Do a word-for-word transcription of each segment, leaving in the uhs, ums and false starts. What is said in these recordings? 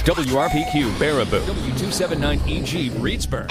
W R P Q Baraboo, W two seventy-nine E G Reedsburg.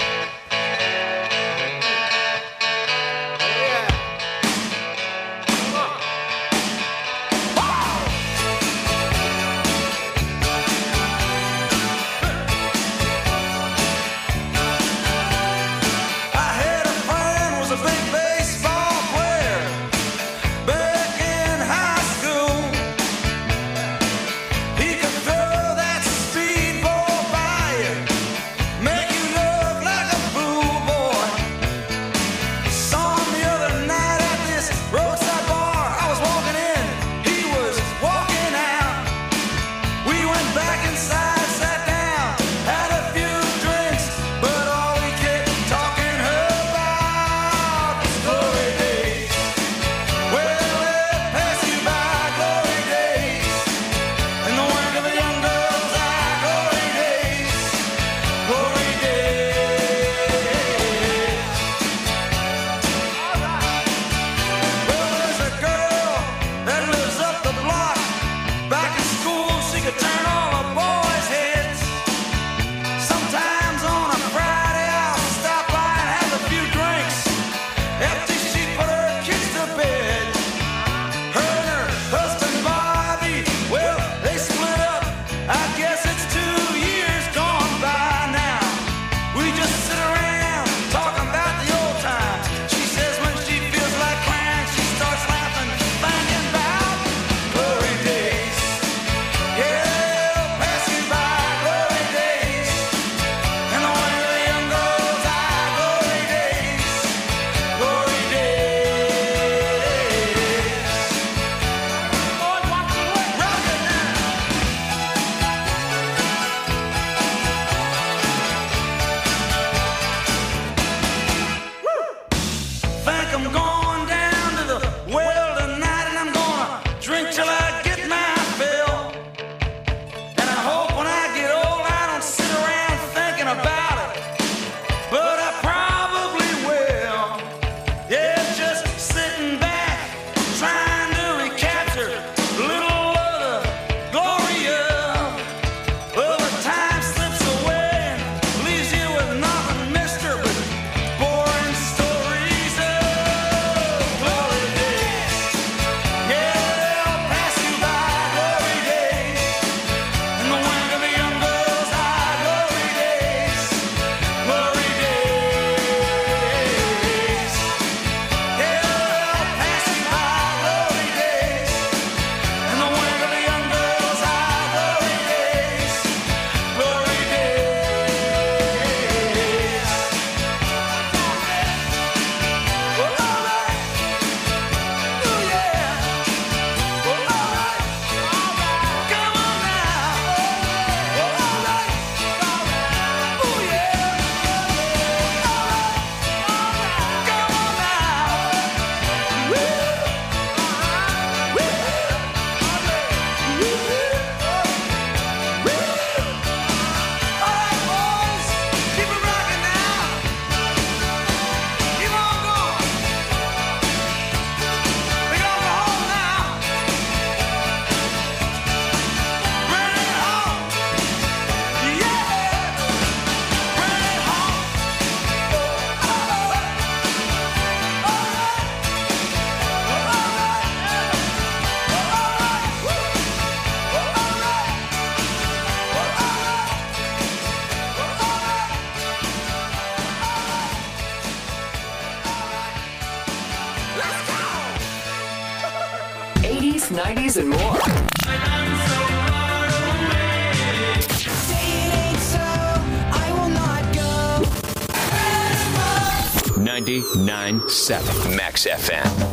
eighties, nineties, and more. ninety-nine point seven Max F M.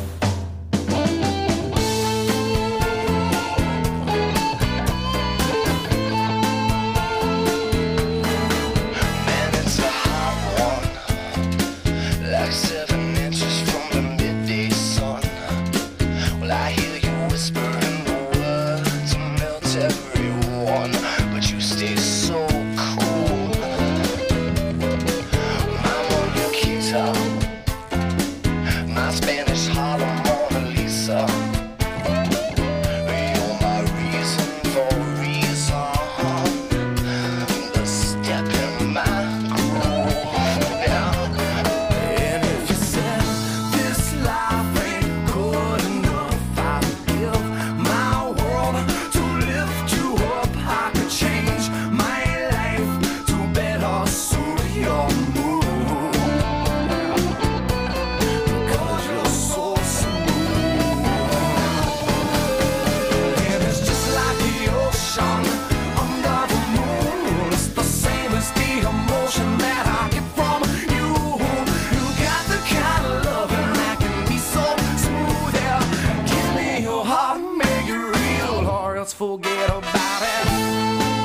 forget about it.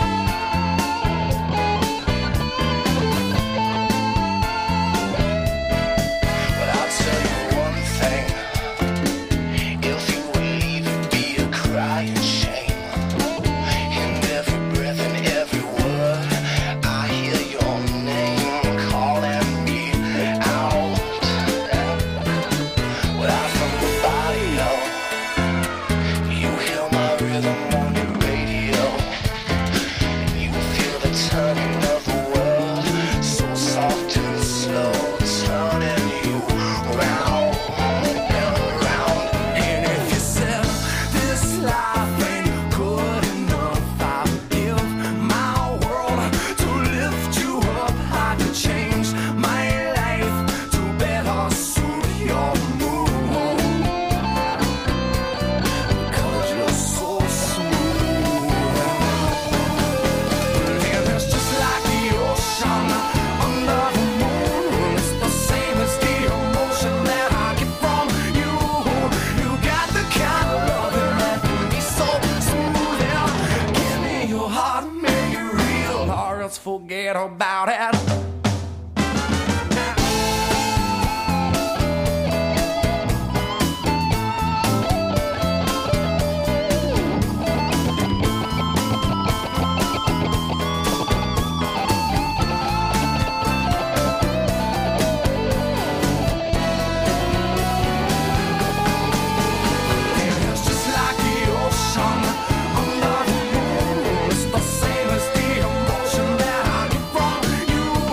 Forget about it. You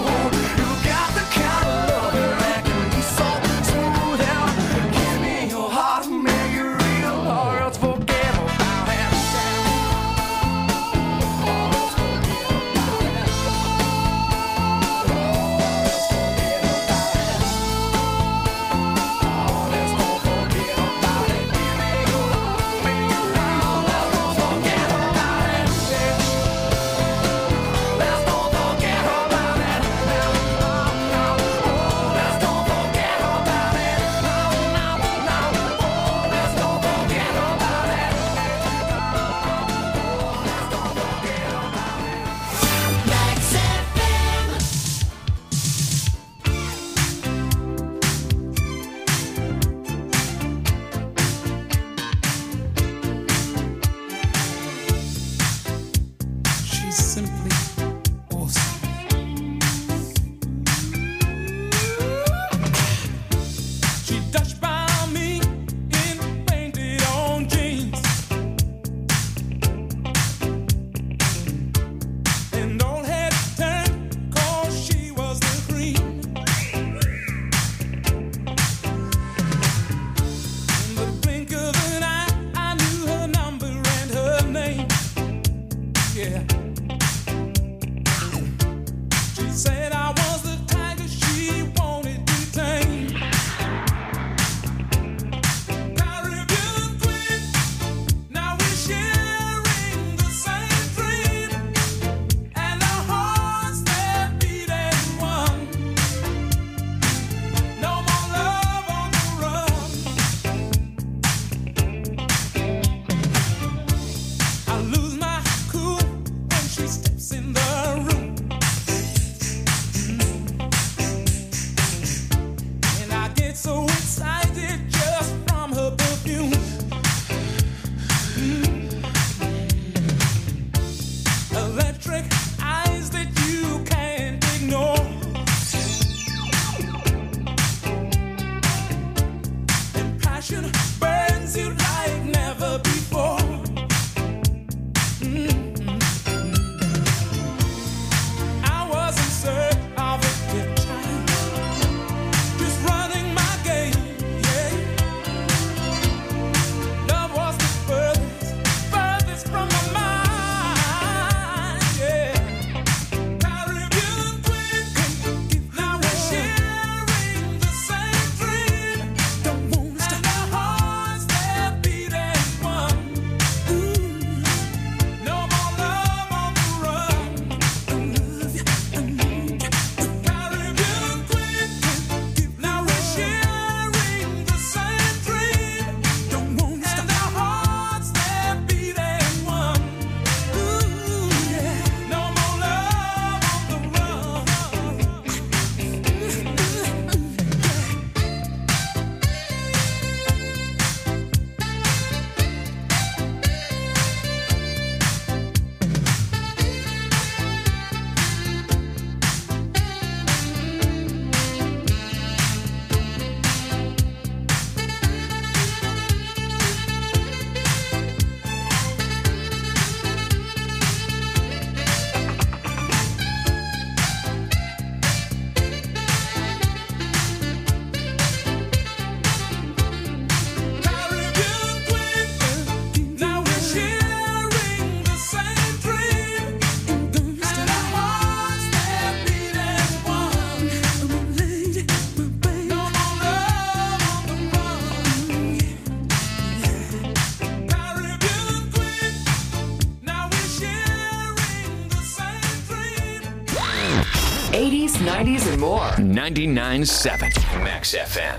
nineties, and more. ninety-nine point seven Max F M.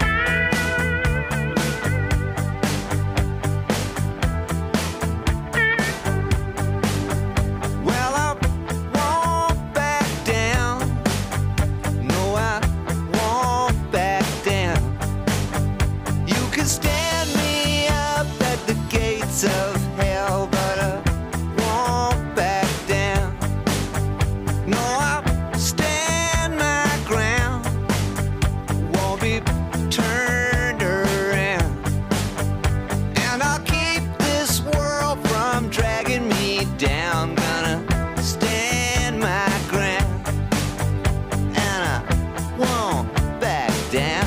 Of hell, but I won't back down. No, I'll stand my ground. Won't be turned around. And I'll keep this world from dragging me down. Gonna stand my ground. And I won't back down.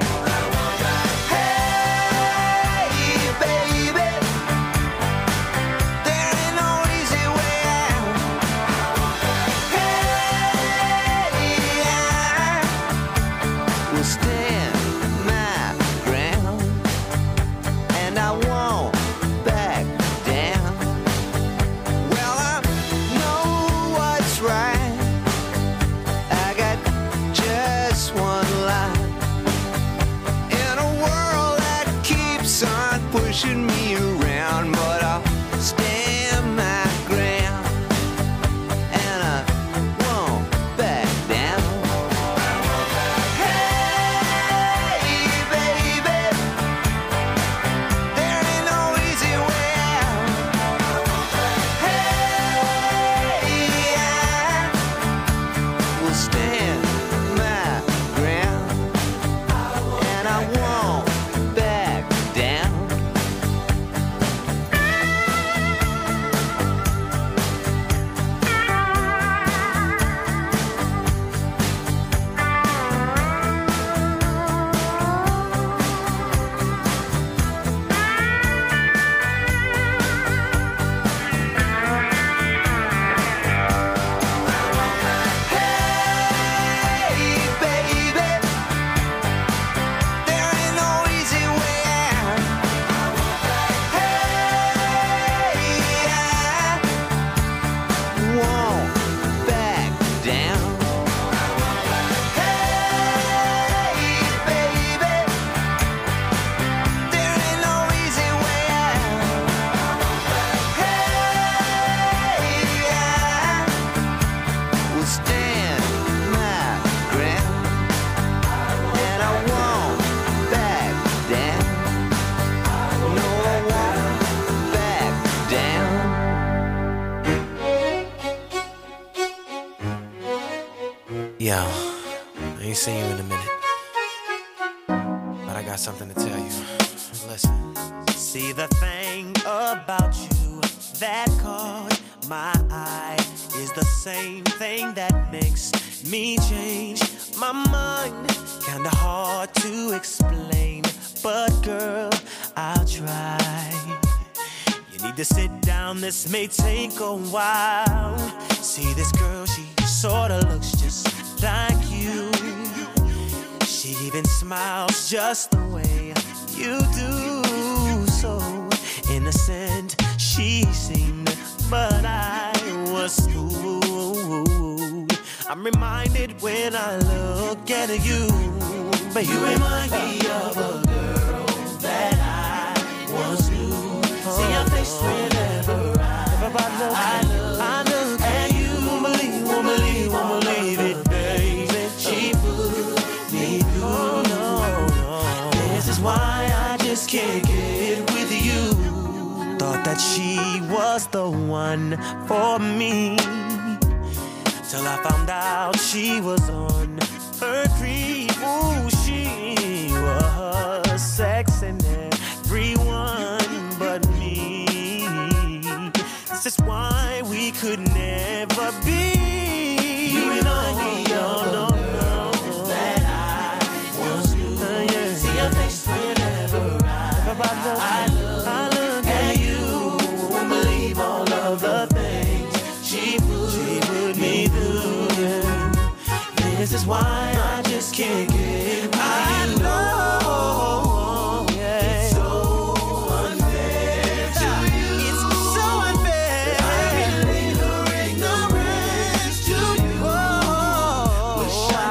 Pushing me around, but I'll stand my ground, and I won't back down. Hey, baby, there ain't no easy way out. Hey, I will stand my ground, and I won't back down. Yo, I ain't seen you in a minute, but I got something to tell you. Listen. See, the thing about you that caught my eye is the same thing that makes me change my mind. Kinda hard to explain, but girl, I'll try. You need to sit down, this may take a while. See, this girl, she sorta looks just like you. She even smiles just the way you do. So innocent she seemed, but I was fooled. I'm reminded when I look at you, but you remind me of a girl that I once knew. See your face whenever I, I look, I look, I look at you. Won't believe, won't believe, won't believe it, baby. She put me through. Oh, no, no. This is why I just can't get with you. Thought that she was the one for me, till I found out she was on her creep. Ooh, she was sexing everyone but me. This is why we could never be. You remind me of no, no, no, that I once knew. Uh, yeah. See your face whenever I, I look, I look, I look at you. Won't believe all of the things she put, she put me through. Yeah. This is why I just can't get with I you. know, yeah. It's so unfair to you. It's so unfair. I can leave her ignorance to you. Oh, wish I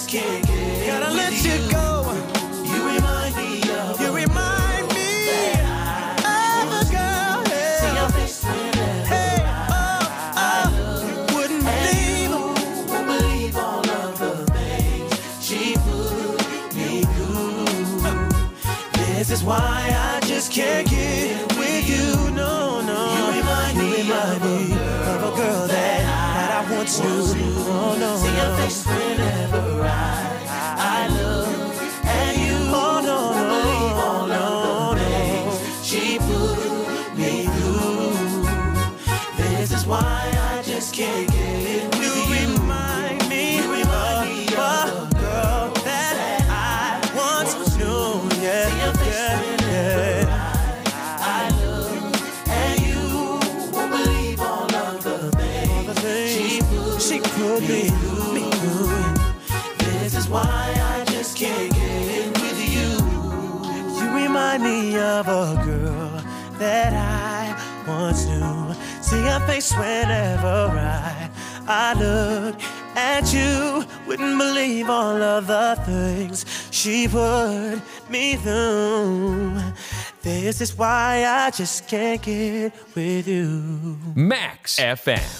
just can't get. Gotta let you go. You remind me of. You remind me of a girl. Yeah. See your face whenever hey, oh, oh. Wouldn't believe, won't believe all of the things she put me through. This is why I just can't get with you. No, no. You remind me, you remind me of a girl that, that I once knew. Oh no, see your face whenever I I look at you. Oh no, no, believe all no, of the things she put me through. This is why I just can't get with you. You remind me, you remind me of a girl that I once knew. Yeah, see your face yeah, whenever yeah. I, I look at you. Won't believe all of the things, the things she put, she put me through. Me through. This is why I just can't get with you. You remind me of a girl that I once knew. See her face whenever I, I look at you. Wouldn't believe all of the things she put me through. This is why I just can't get with you. Max F M.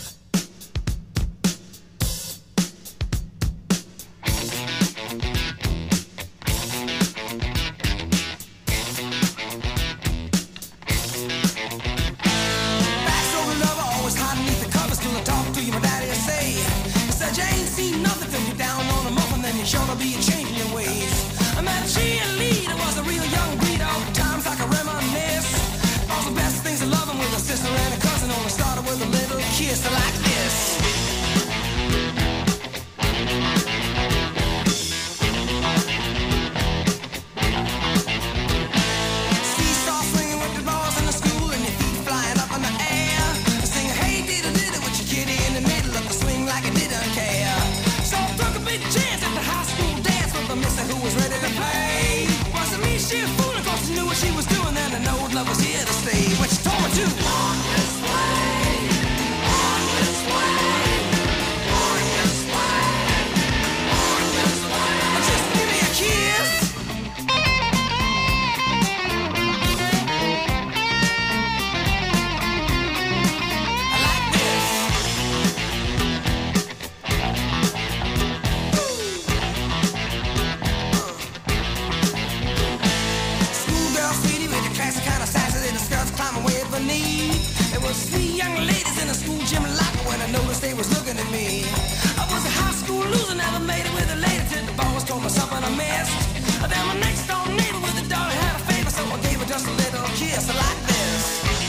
Sure to be a change in your ways. I met a cheerleader, was a real young breed. All times I can reminisce. All the best things of loving with a sister and a cousin. Only started with a little kiss like this. Seesaw swinging with the balls in the school and your feet flying up in the air. Sing hey diddle diddle with your kitty in the middle of the swing like it didn't care. So I took a big chance at the high school dance with the mister who was ready to play. Wasn't me, she a fool, of course she knew what she was doing. Then I know love was here to stay. When she told me to walk this way, walk this way, walk this way, walk this way. Just give me a kiss. I like this. Schoolgirl sweetie with the classic kind of sassy little skirts climbing way at the knee. There was three young ladies in the school gym locker when I noticed they was looking at me. I was a high school loser, never made it with a lady till the boss told me something I missed. Then my next door neighbor with a daughter had a favor, so I gave her just a little kiss like this.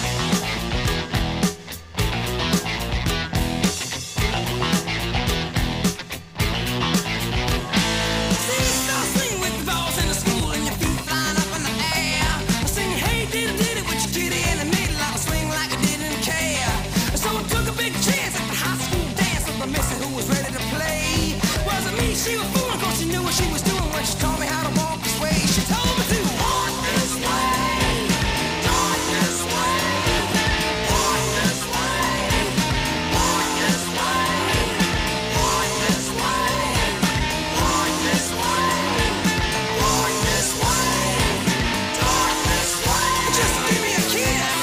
See-saw swing with the balls in the school and your feet flying up in the air. Sing hey diddle diddle with your kitty in the middle of the swing like I didn't care. So I took a big chance at the high school dance with the missy who was ready to play. Wasn't me, she was fooling, cause she knew what she was doing when she taught me how to walk this way. She told me to walk this way, walk this way, walk this way, walk this way, walk this way, walk this way, walk this way, talk this way. Just give me a kiss.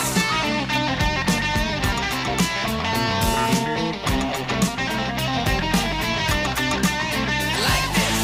Like this.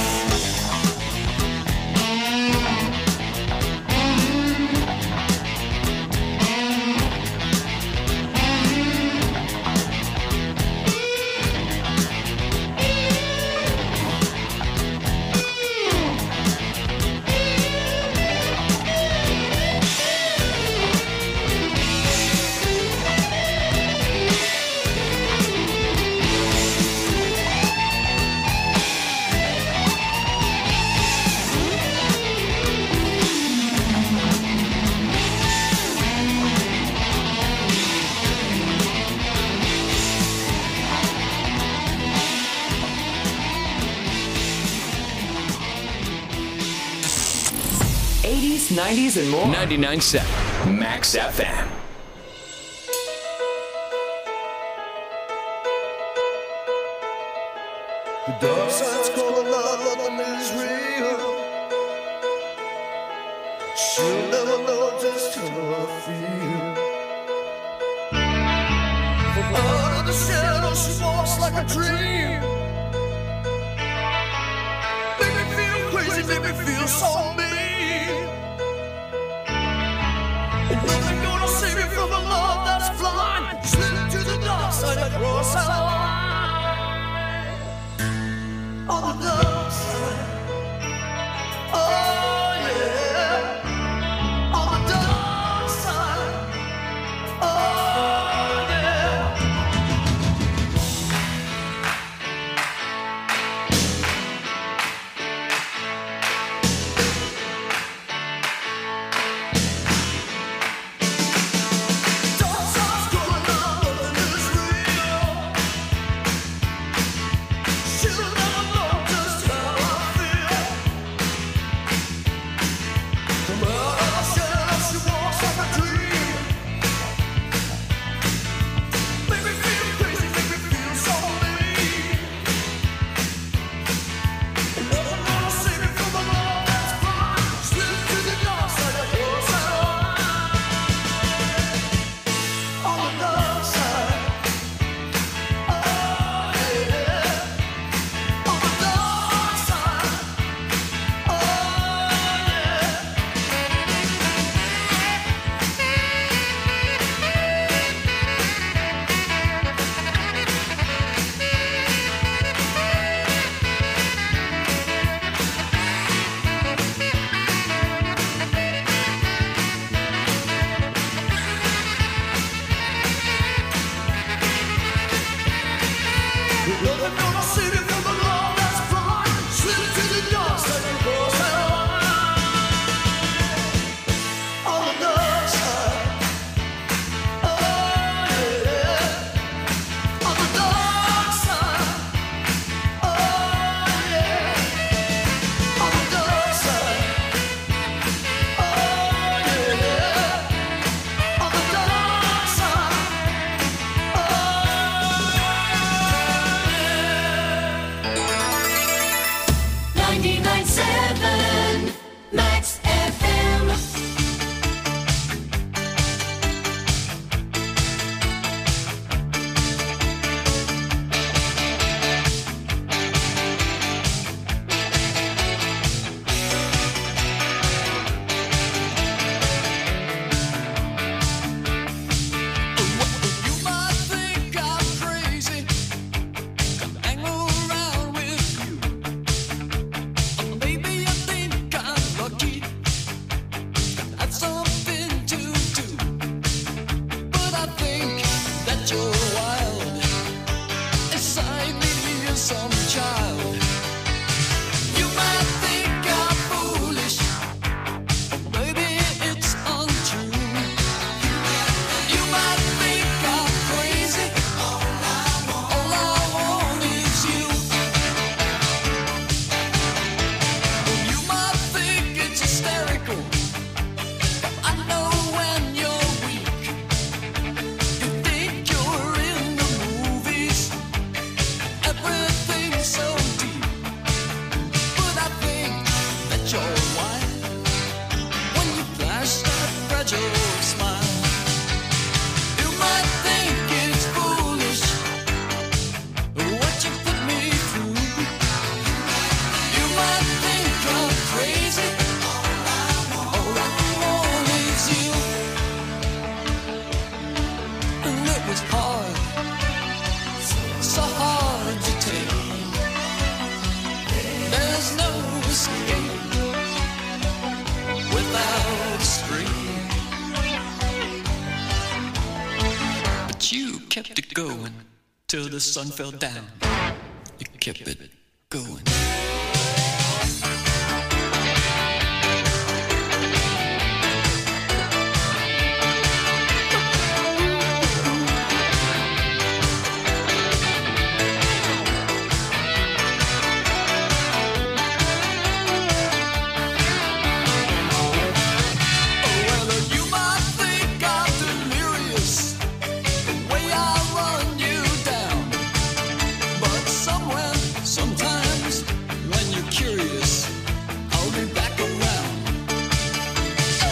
eighties, nineties, and more. ninety-nine point seven Max F M. The dark side's calling out, let the She'll never know just how I feel. From out of the shadows she walks like a dream. Make me feel crazy, make me feel so mean. Nothing gonna save me from a love that's blind. Slip to the dark side, across that line. On the dark side. Oh yeah. On the dark side. Oh yeah. Kept it going till the sun fell down. You kept it going. Sometimes when you're curious, I'll be back around.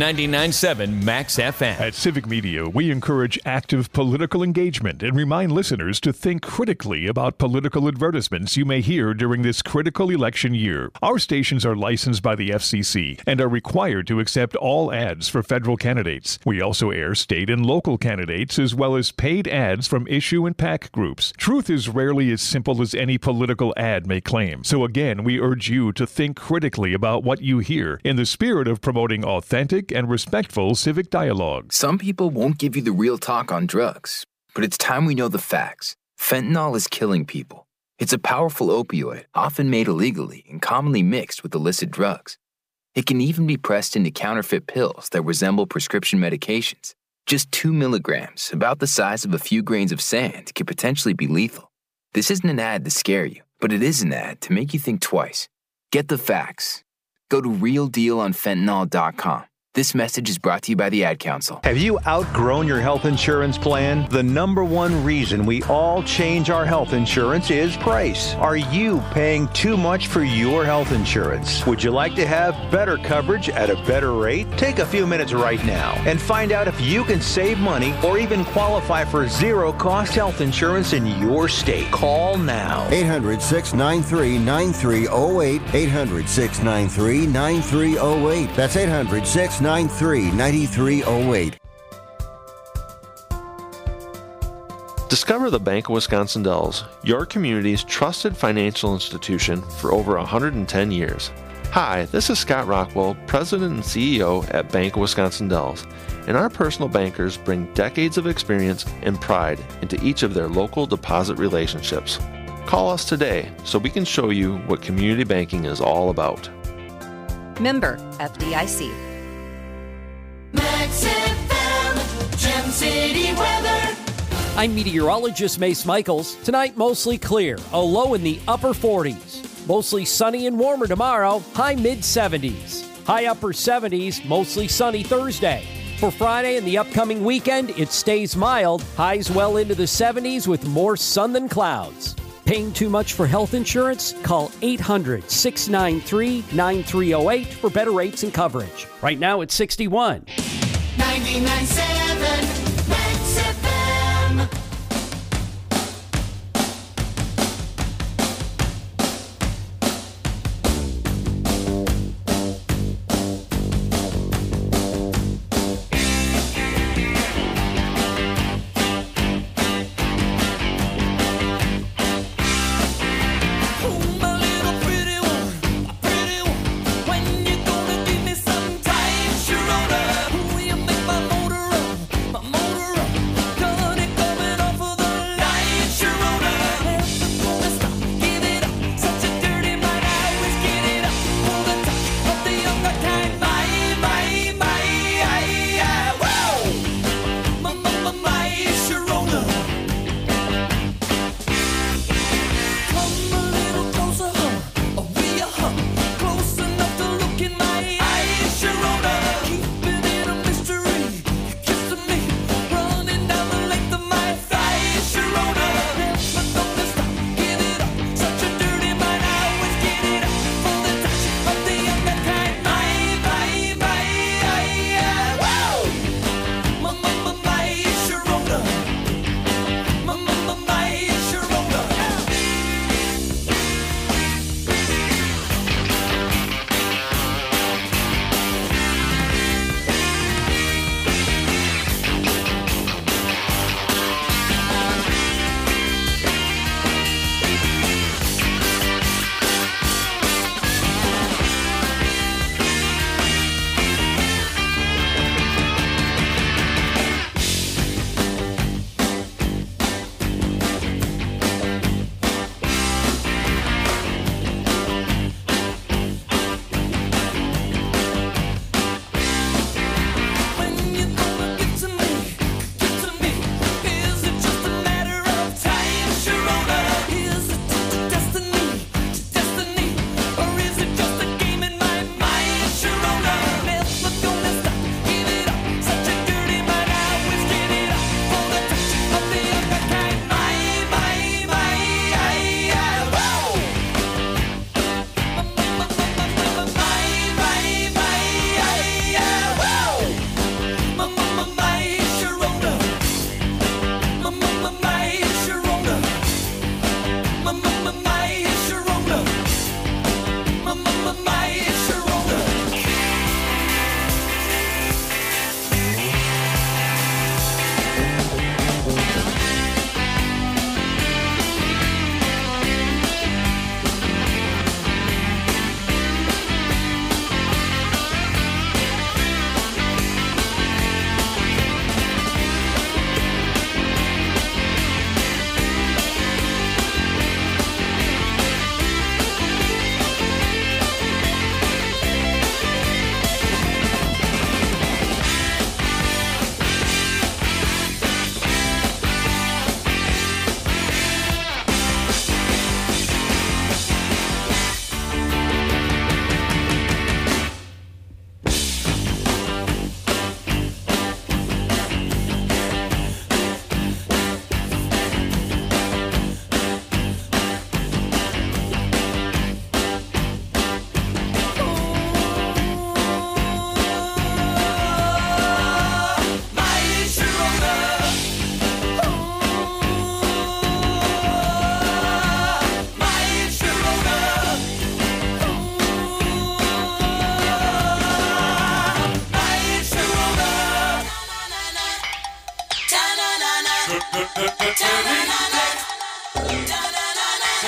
ninety-nine point seven Max F M. At Civic Media, we encourage active political engagement and remind listeners to think critically about political advertisements you may hear during this critical election year. Our stations are licensed by the F C C and are required to accept all ads for federal candidates. We also air state and local candidates as well as paid ads from issue and PAC groups. Truth is rarely as simple as any political ad may claim. So again, we urge you to think critically about what you hear in the spirit of promoting authentic and respectful civic dialogue. Some people won't give you the real talk on drugs, but it's time we know the facts. Fentanyl is killing people. It's a powerful opioid, often made illegally and commonly mixed with illicit drugs. It can even be pressed into counterfeit pills that resemble prescription medications. Just two milligrams, about the size of a few grains of sand, could potentially be lethal. This isn't an ad to scare you, but it is an ad to make you think twice. Get the facts. Go to real deal on fentanyl dot com. This message is brought to you by the Ad Council. Have you outgrown your health insurance plan? The number one reason we all change our health insurance is price. Are you paying too much for your health insurance? Would you like to have better coverage at a better rate? Take a few minutes right now and find out if you can save money or even qualify for zero-cost health insurance in your state. Call now. eight hundred, six nine three, nine three zero eight. eight hundred, six nine three, nine three zero eight. That's eight hundred, six nine three, nine three zero eight. Discover the Bank of Wisconsin Dells, your community's trusted financial institution for over one hundred ten years. Hi, this is Scott Rockwell, President and C E O at Bank of Wisconsin Dells, and our personal bankers bring decades of experience and pride into each of their local deposit relationships. Call us today so we can show you what community banking is all about. Member F D I C. Max F M, Gem City weather. I'm meteorologist Mace Michaels. Tonight, mostly clear, a low in the upper forties. Mostly sunny and warmer tomorrow, high mid-seventies. High upper seventies, mostly sunny Thursday. For Friday and the upcoming weekend, it stays mild, highs well into the seventies with more sun than clouds. Paying too much for health insurance? Call eight hundred, six nine three, nine three zero eight for better rates and coverage. Right now it's sixty-one. ninety-nine point seven Max F M. When you gonna give me some time, Sharona? Will you make my motor run?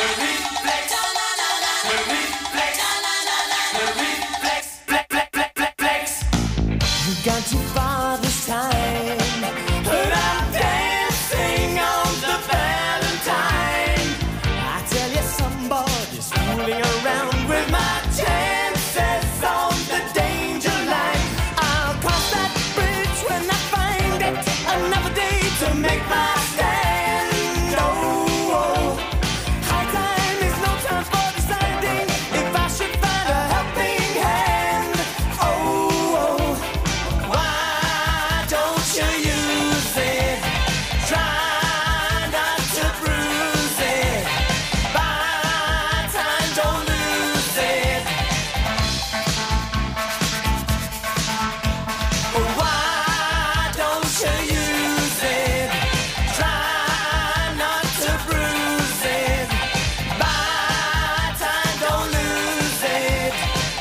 Gone too far this time, but I'm dancing on the Valentine. I tell you, somebody's fooling around with my chances on the danger line. I'll cross that bridge when I find it. Another day to make my stand. Oh, oh. High time is no time for deciding if I should find a helping hand. Oh, oh. Why don't you use it? Try not to bruise it. Buy time, don't lose it. Why don't you use it? Try not to bruise it. Buy time, don't lose it.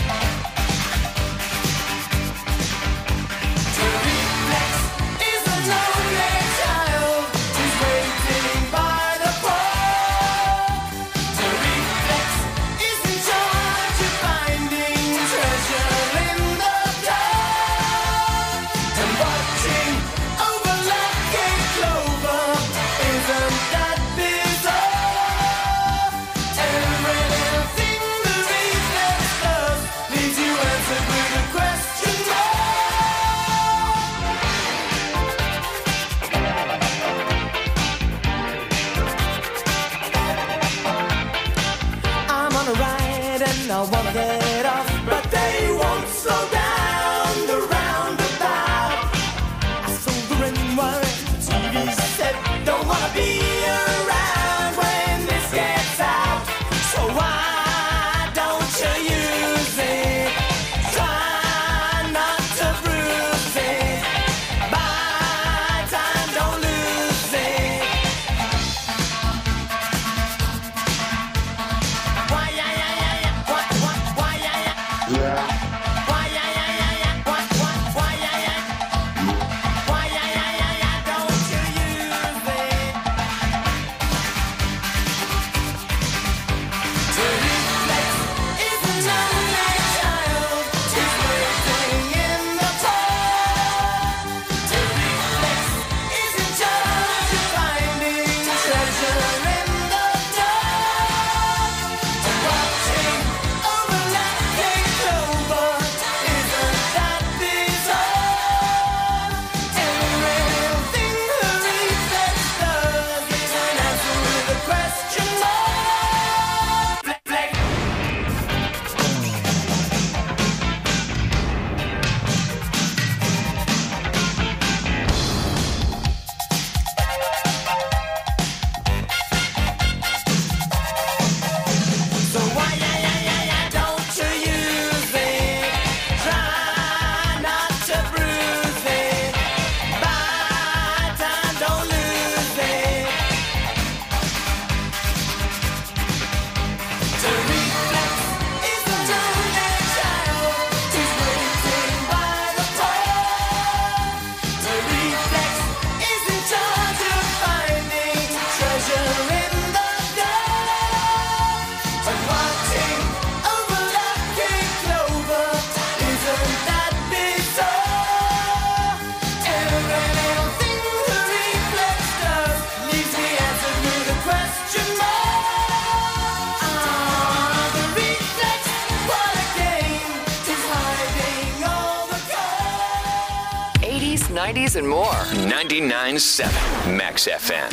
To reflex is a lonely child who's waiting by the pole. To reflex is in charge of finding treasure in the dark. And watching over lucky clover, isn't that bizarre? Every little thing the reflex does leaves you answered with a question mark. I'm on a ride and I wanna get off, but they won't slow down the roundabout. I sold the ring wire, T V set, don't wanna be around when this gets out. So why don't you use it? Try not to bruise it. Buy time, don't lose it. Why, yeah, yeah, yeah, yeah. What, what, why, yeah, yeah. Why, yeah, yeah, yeah, yeah. What, what, why, yeah, yeah. Why, yeah, yeah, yeah, yeah. Don't you use it? To reflex is a lonely child who's waiting in the cold. To reflex is in charge of finding treasure in the dark. And watching over lucky clover, isn't that bizarre? Every little thing the reflex does is an answer with a question mark. Flex. So why, yeah, yeah, yeah, yeah, don't you use it? Try not to bruise it. Buy time, don't lose it. To reflex is a lonely child who's waiting by the pole. To reflex is in charge of finding treasure in the dark. And watching over lucky clover, isn't that bizarre? Every little thing the reflex does leaves me answered with a question mark. Ah, the reflex, what a game, is hiding all the gold. eighties, nineties, and more. ninety-nine point seven Max F M.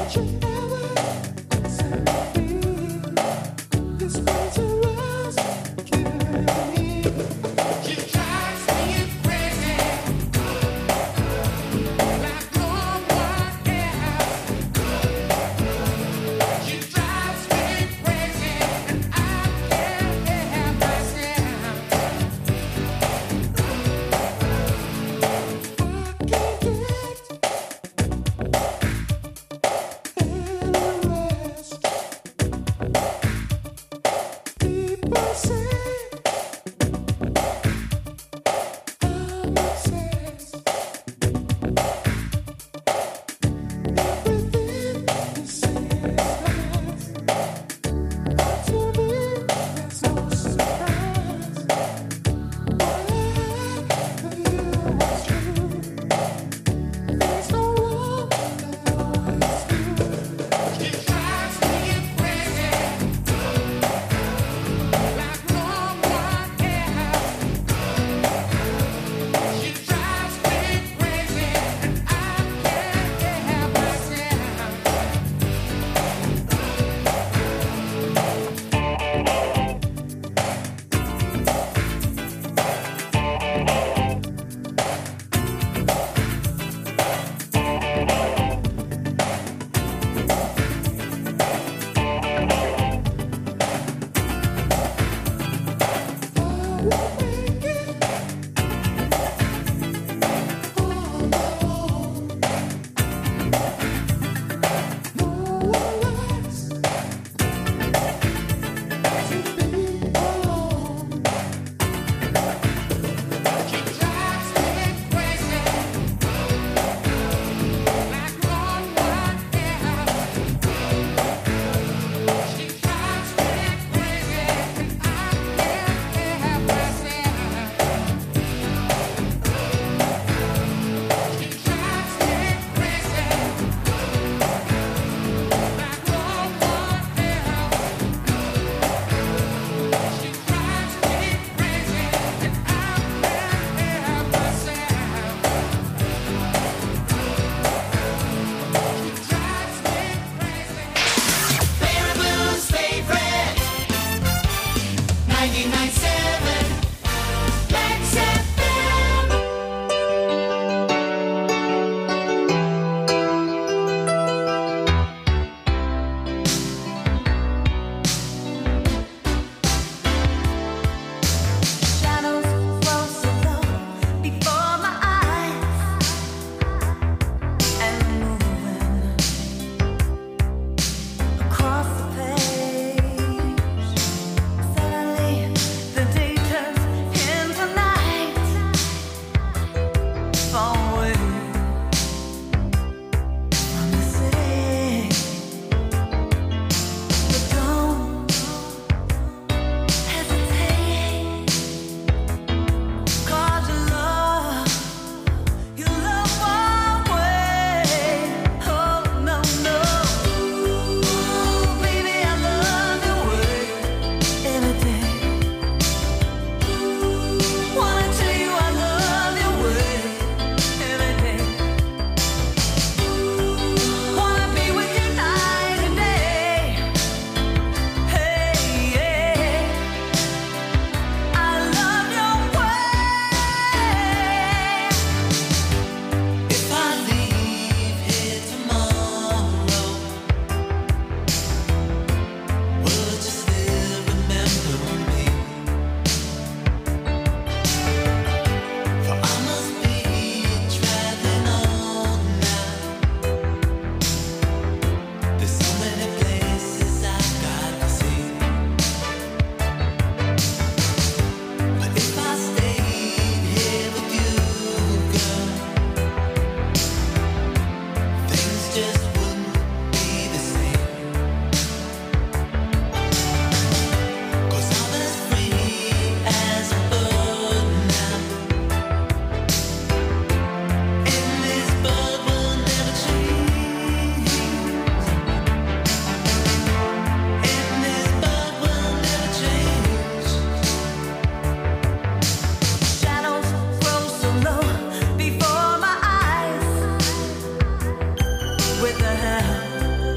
with the help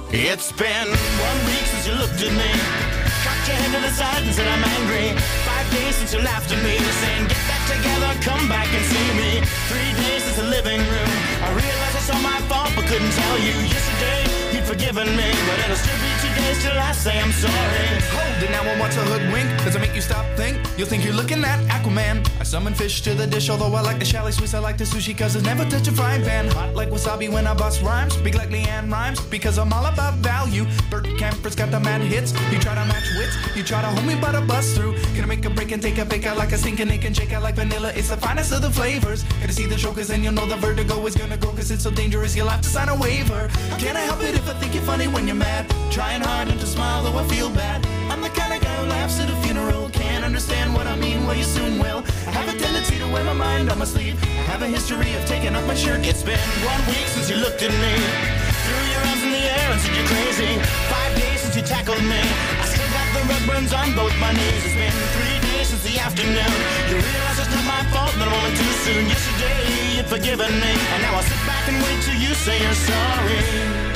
It's been one week since you looked at me, cocked your head to the side and said I'm angry. Five days since you laughed at me, saying get back together, come back and see me. Three days since the living room, I realized it's all my fault but couldn't tell you. Yesterday you'd forgiven me, but it'll still be two days till I say I'm sorry. Hold it now and watch a hoodwink. Does it make you stop think? You'll think you're looking at Aquaman. I summon fish to the dish, although I like the chalet Swiss, I like the sushi cause it's never touch a frying pan. Hot like wasabi when I bust rhymes, big like Leanne rhymes, because I'm all about value. Bert Camper's got the mad hits. You try to match wits, you try to hold me but I bust through. Gonna make a break and take a bake out like a stinking ache and shake out like vanilla. It's the finest of the flavors. Gotta see the show cause then you'll know the vertigo is gonna go cause it's so dangerous you'll have to sign a waiver. Can I help it if I think you're funny when you're mad? Trying hard not to smile though I feel bad. I'm the kind of guy who laughs at a funeral. Can't understand what I mean, well you soon will. I have a tendency to wear my mind on my sleeve. I have a history of taking off my shirt. It's been one week since you looked at me, threw your arms in the air and said you're crazy. Five days since you tackled me, I still got the rug burns on both my knees. It's been three days since the afternoon, you realize it's not my fault that I'm only too soon. Yesterday you'd forgiven me, and now I'll sit back and wait till you say you're sorry.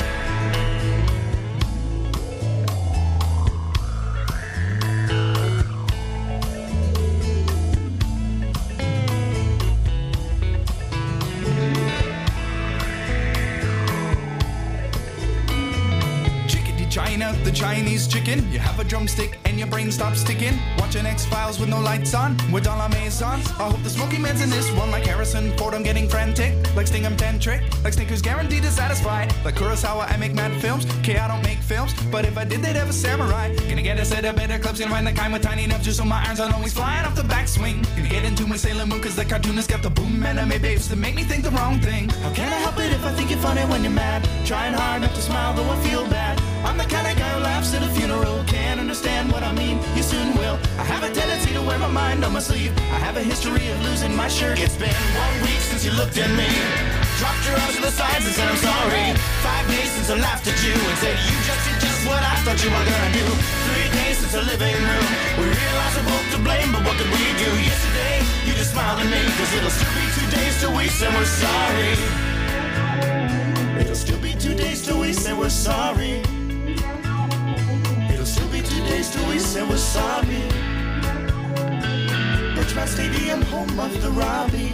China, the Chinese chicken. You have a drumstick and your brain stops sticking. Watching X-Files with no lights on, with all our maisons. I hope the Smoky Man's in this one like Harrison Ford. I'm getting frantic, like Sting I'm tantric, like Snickers guaranteed to satisfy. Like Kurosawa, I make mad films. K, I don't make films, but if I did, they'd have a samurai. Gonna get a set of better clubs, gonna find the kind with tiny enough just so my irons aren't always flying off the backswing. Gonna get into my Sailor Moon cause the cartoonist got the boom anime babes that make me think the wrong thing. How can I help it if I think you're funny when you're mad? Trying hard not to smile though I feel bad. I'm the kind of guy who laughs at a funeral. Can't understand what I mean, you soon will. I have a tendency to wear my mind on my sleeve. I have a history of losing my shirt. It's been one week since you looked at me, dropped your arms to the sides and said I'm sorry. Five days since I laughed at you and said you just did just what I thought you were gonna do. Three days since the living room, we realized we're both to blame, but what could we do? Yesterday, you just smiled at me, cause it'll still be two days till we say we're sorry. It'll still be two days till we say we're sorry. It'll still be two days till we say we're sorry. Birchmount Stadium, home of the Robbie.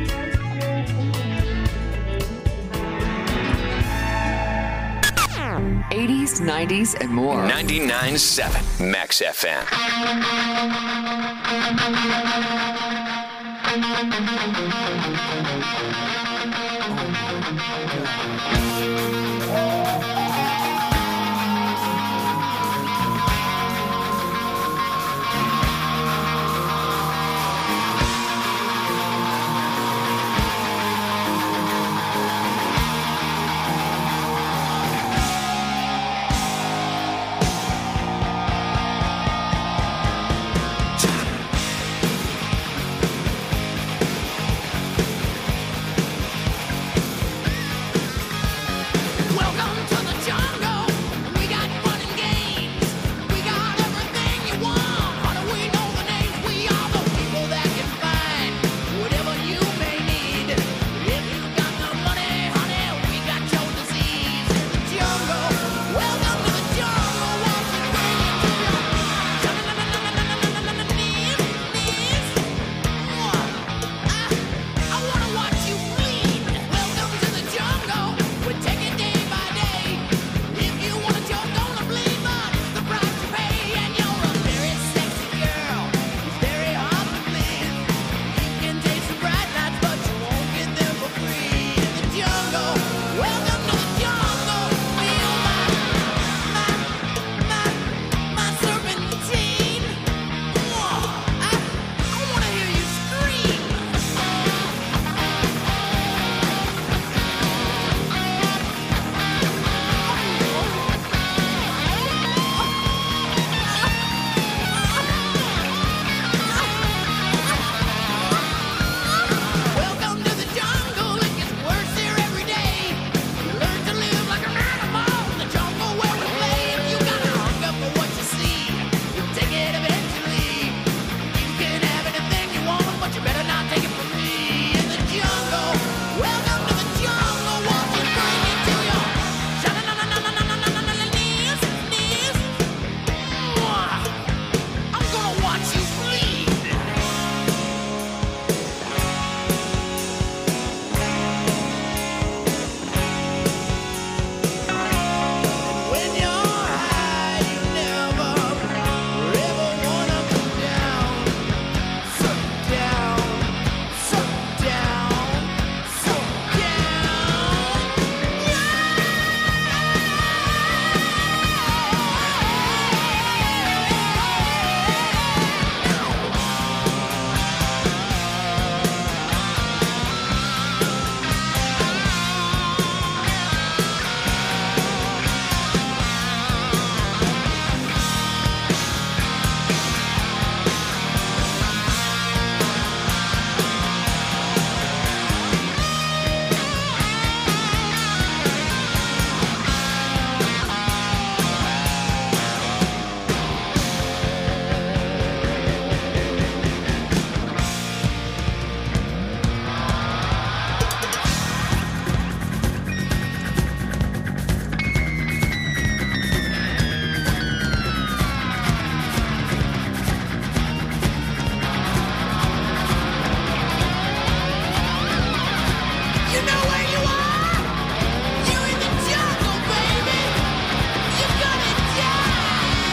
eighties, nineties, and more. ninety-nine point seven Max F M. Oh